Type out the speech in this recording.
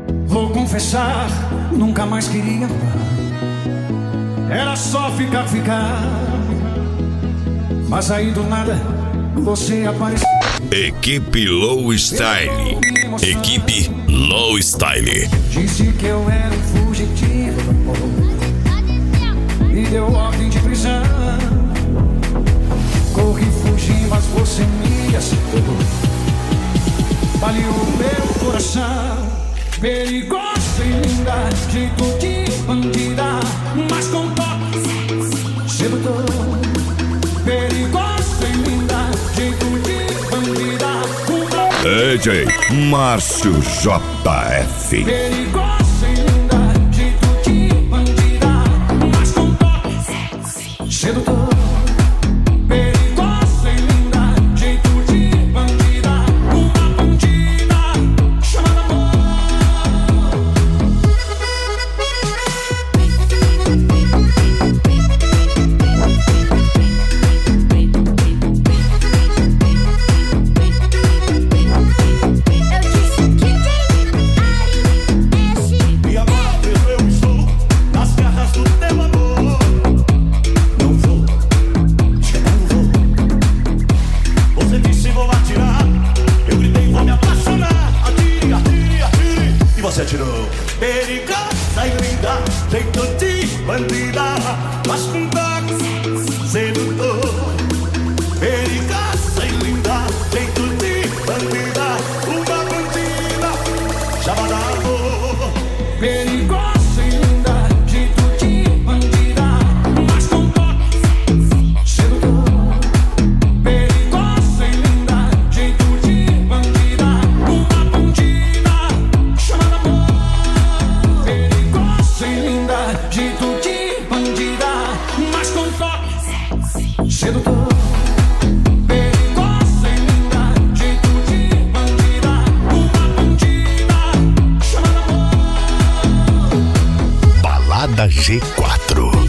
Vou confessar, nunca mais queria amar. Era só ficar. Mas aí do nada você apareceu. Equipe Low Style. Equipe Low Style. Disse que eu era um fugitivo do amor e deu ordem de prisão. Corri, fugi, mas você me acertou. Vale o meu coração. Perigosa e linda, jeito de bandida, mas com toque sedutor. Perigosa e linda, jeito de bandida, DJ Márcio JF. perigosa e linda, jeito de bandida, mas com toque sedutor. Perigosa e linda, jeito de bandida, uma bandida chamada amor. E agora preso eu estou nas garras do teu amor. Não vou, você disse vou atirar. Eu gritei vou me apaixonar. Atire, atire, atire. E você atirou. Perigosa e linda, jeito de bandida, mas com toque sedutor. Perigosa e linda, jeito de bandida, uma bandida chamada amor. Perigosa e linda, jeito de bandida, mas com toque sedutor. Perigosa e linda, jeito de bandida, uma bandida chamada amor. Perigosa e linda, jeito de bandida, mas com toque sedutor. Perigosa e linda, jeito de bandida, uma bandida chamada amor. Balada G4.